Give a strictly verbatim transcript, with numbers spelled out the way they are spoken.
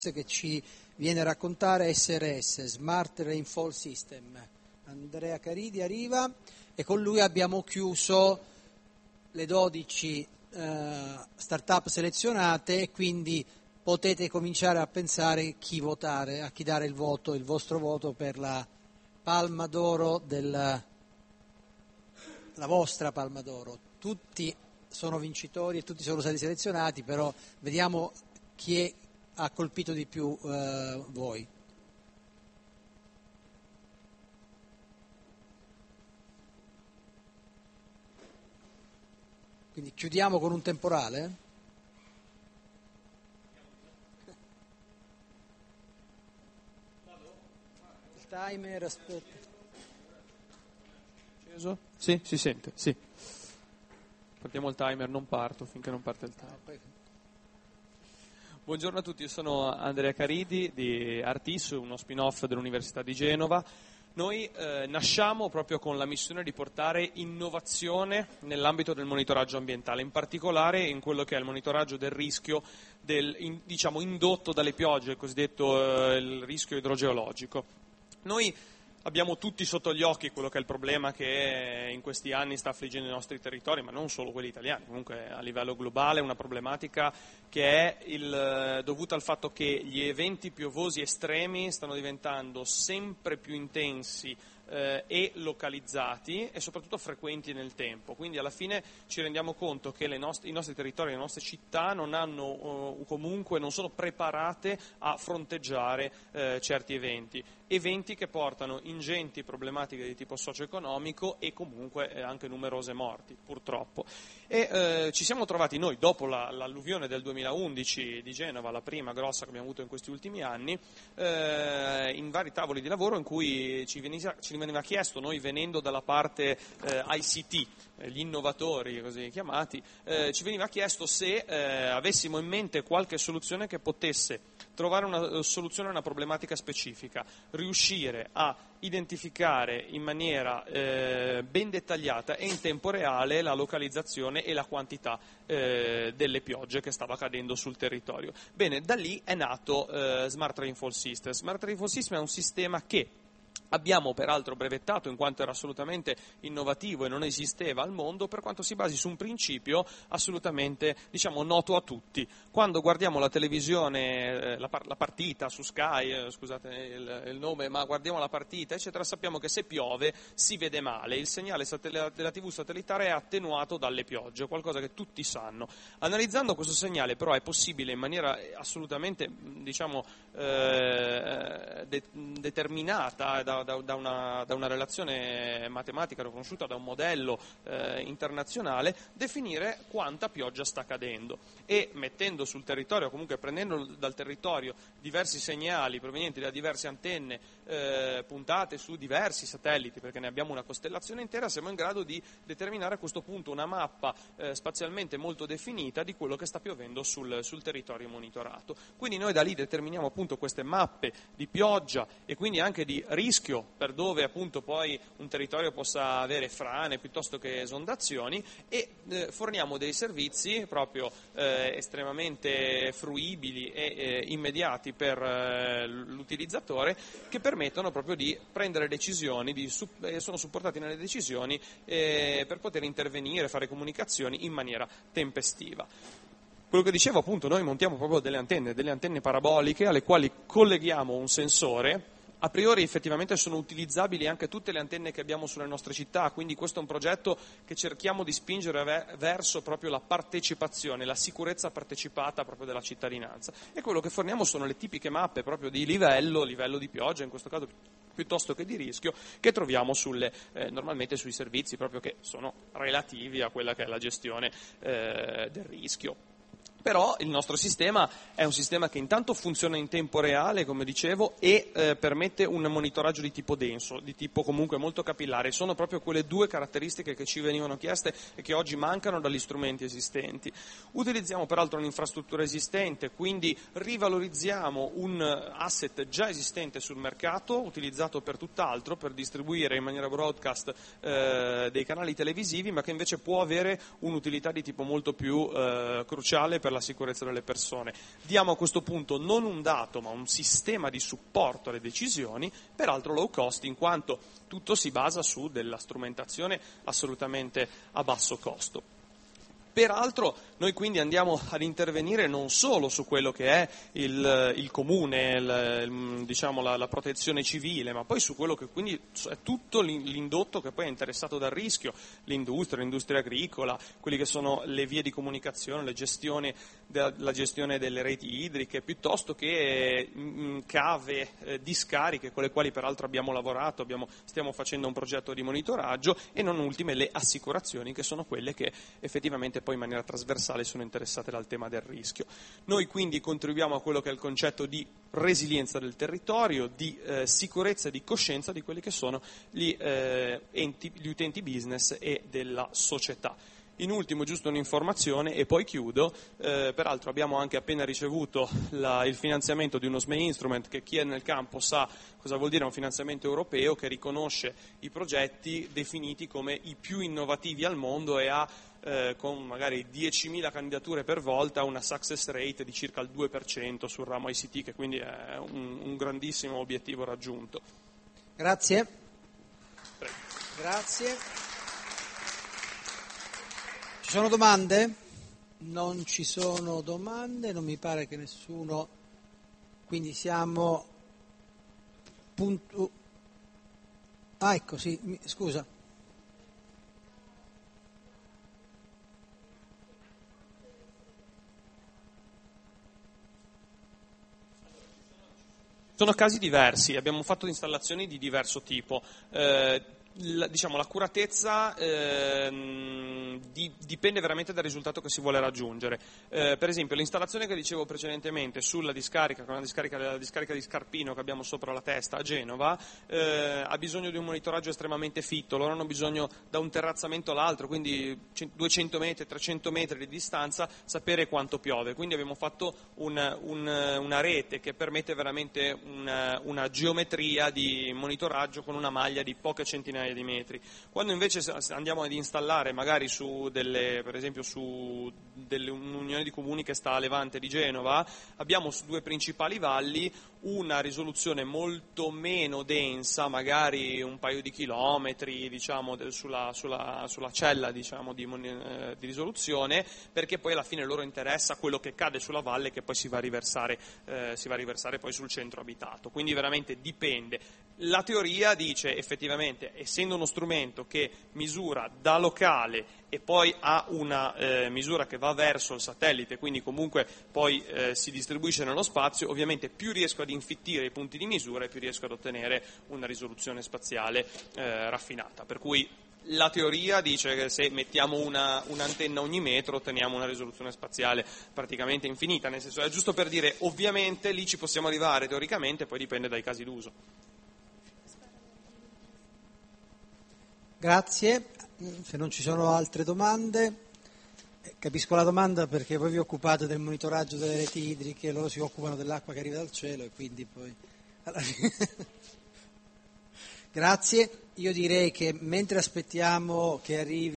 che ci viene a raccontare S R S, Smart Rainfall System. Andrea Caridi arriva e con lui abbiamo chiuso le dodici eh, start-up selezionate e quindi potete cominciare a pensare chi votare, a chi dare il voto, il vostro voto per la Palma d'Oro, del, la vostra Palma d'Oro. Tutti sono vincitori e tutti sono stati selezionati, però vediamo chi è ha colpito di più eh, voi. Quindi chiudiamo con un temporale? Il timer, aspetta. Acceso? Sì, si sente, sì. Partiamo il timer, non parto finché non parte il timer. No, Buongiorno a tutti, io sono Andrea Caridi di Artis, uno spin-off dell'Università di Genova. Noi eh, nasciamo proprio con la missione di portare innovazione nell'ambito del monitoraggio ambientale, in particolare in quello che è il monitoraggio del rischio del, in, diciamo, indotto dalle piogge, il cosiddetto eh, il rischio idrogeologico. Noi abbiamo tutti sotto gli occhi quello che è il problema che in questi anni sta affliggendo i nostri territori, ma non solo quelli italiani, comunque a livello globale è una problematica che è il, dovuta al fatto che gli eventi piovosi estremi stanno diventando sempre più intensi eh, e localizzati e soprattutto frequenti nel tempo. Quindi alla fine ci rendiamo conto che le nostre, i nostri territori, le nostre città non hanno o comunque non sono preparate a fronteggiare eh, certi eventi. Eventi che portano ingenti problematiche di tipo socio-economico e comunque eh, anche numerose morti, purtroppo. E eh, ci siamo trovati noi, dopo la, l'alluvione del duemilaundici di Genova, la prima grossa che abbiamo avuto in questi ultimi anni, eh, in vari tavoli di lavoro in cui ci veniva, ci veniva chiesto, noi venendo dalla parte eh, I C T, gli innovatori così chiamati, eh, ci veniva chiesto se eh, avessimo in mente qualche soluzione che potesse trovare una soluzione a una problematica specifica, riuscire a identificare in maniera eh, ben dettagliata e in tempo reale la localizzazione e la quantità eh, delle piogge che stava cadendo sul territorio. Bene, da lì è nato eh, Smart Rainfall System. Smart Rainfall System è un sistema che abbiamo peraltro brevettato in quanto era assolutamente innovativo e non esisteva al mondo, per quanto si basi su un principio assolutamente, diciamo, noto a tutti. Quando guardiamo la televisione, la, par- la partita su Sky, eh, scusate il, il nome, ma guardiamo la partita, eccetera, sappiamo che se piove si vede male, il segnale satell- della tivù satellitare è attenuato dalle piogge, qualcosa che tutti sanno. Analizzando questo segnale però è possibile in maniera assolutamente, diciamo, eh, de- determinata da Da, da, una, da una relazione matematica riconosciuta da un modello eh, internazionale, definire quanta pioggia sta cadendo e mettendo sul territorio, comunque prendendo dal territorio diversi segnali provenienti da diverse antenne eh, puntate su diversi satelliti, perché ne abbiamo una costellazione intera, siamo in grado di determinare a questo punto una mappa eh, spazialmente molto definita di quello che sta piovendo sul, sul territorio monitorato. Quindi noi da lì determiniamo appunto queste mappe di pioggia e quindi anche di rischio per dove appunto poi un territorio possa avere frane piuttosto che esondazioni e eh, forniamo dei servizi proprio eh, estremamente fruibili e eh, immediati per eh, l'utilizzatore, che permettono proprio di prendere decisioni, di, eh, sono supportati nelle decisioni eh, per poter intervenire, fare comunicazioni in maniera tempestiva. Quello che dicevo appunto, noi montiamo proprio delle antenne, delle antenne paraboliche alle quali colleghiamo un sensore. A priori effettivamente sono utilizzabili anche tutte le antenne che abbiamo sulle nostre città, quindi questo è un progetto che cerchiamo di spingere ve- verso proprio la partecipazione, la sicurezza partecipata proprio della cittadinanza. E quello che forniamo sono le tipiche mappe proprio di livello, livello di pioggia, in questo caso piuttosto che di rischio, che troviamo sulle, eh, normalmente sui servizi proprio che sono relativi a quella che è la gestione eh, del rischio. Però il nostro sistema è un sistema che intanto funziona in tempo reale, come dicevo, e eh, permette un monitoraggio di tipo denso, di tipo comunque molto capillare. Sono proprio quelle due caratteristiche che ci venivano chieste e che oggi mancano dagli strumenti esistenti. Utilizziamo peraltro un'infrastruttura esistente, quindi rivalorizziamo un asset già esistente sul mercato, utilizzato per tutt'altro, per distribuire in maniera broadcast eh, dei canali televisivi, ma che invece può avere un'utilità di tipo molto più eh, cruciale per per la sicurezza delle persone. Diamo a questo punto non un dato ma un sistema di supporto alle decisioni, peraltro low cost in quanto tutto si basa su della strumentazione assolutamente a basso costo. Peraltro noi quindi andiamo ad intervenire non solo su quello che è il, il comune, il, il, diciamo la, la protezione civile, ma poi su quello che quindi è tutto l'indotto che poi è interessato dal rischio, l'industria, l'industria agricola, quelli che sono le vie di comunicazione, le gestioni, la gestione delle reti idriche, piuttosto che mh, cave, eh, discariche con le quali peraltro abbiamo lavorato, abbiamo, stiamo facendo un progetto di monitoraggio e non ultime le assicurazioni che sono quelle che effettivamente poi in maniera trasversale sono interessate dal tema del rischio. Noi quindi contribuiamo a quello che è il concetto di resilienza del territorio, di eh, sicurezza e di coscienza di quelli che sono gli, eh, enti, gli utenti business e della società. In ultimo, giusto un'informazione e poi chiudo, eh, peraltro abbiamo anche appena ricevuto la, il finanziamento di uno S M E Instrument che chi è nel campo sa cosa vuol dire un finanziamento europeo che riconosce i progetti definiti come i più innovativi al mondo e ha eh, con magari diecimila candidature per volta una success rate di circa il due per cento sul ramo I C T, che quindi è un, un grandissimo obiettivo raggiunto. Grazie. Prego. Grazie. Ci sono domande? Non ci sono domande, non mi pare che nessuno, quindi siamo punto... Ah, ecco, sì, mi... scusa. Sono casi diversi, abbiamo fatto installazioni di diverso tipo. Eh, La, diciamo, l'accuratezza ehm, di, dipende veramente dal risultato che si vuole raggiungere. Eh, per esempio, l'installazione che dicevo precedentemente sulla discarica, con la discarica, la discarica di Scarpino che abbiamo sopra la testa a Genova, eh, ha bisogno di un monitoraggio estremamente fitto. Loro hanno bisogno da un terrazzamento all'altro, quindi duecento metri, trecento metri di distanza, sapere quanto piove. Quindi abbiamo fatto un, un, una rete che permette veramente una, una geometria di monitoraggio con una maglia di poche centinaia di metri. Quando invece andiamo ad installare magari su delle, per esempio su delle, un'unione di comuni che sta a levante di Genova, abbiamo su due principali valli una risoluzione molto meno densa, magari un paio di chilometri diciamo, del, sulla, sulla, sulla cella diciamo, di, eh, di risoluzione, perché poi alla fine loro interessa quello che cade sulla valle che poi si va a riversare, eh, si va a riversare poi sul centro abitato. Quindi veramente dipende. La teoria dice effettivamente, essendo uno strumento che misura da locale e poi ha una eh, misura che va verso il satellite, quindi comunque poi eh, si distribuisce nello spazio, ovviamente più riesco ad infittire i punti di misura e più riesco ad ottenere una risoluzione spaziale eh, raffinata. Per cui la teoria dice che se mettiamo una, un'antenna ogni metro otteniamo una risoluzione spaziale praticamente infinita, nel senso è giusto per dire ovviamente lì ci possiamo arrivare teoricamente, poi dipende dai casi d'uso. Grazie, se non ci sono altre domande, capisco la domanda perché voi vi occupate del monitoraggio delle reti idriche, loro si occupano dell'acqua che arriva dal cielo e quindi poi alla fine... Grazie, io direi che mentre aspettiamo che arrivi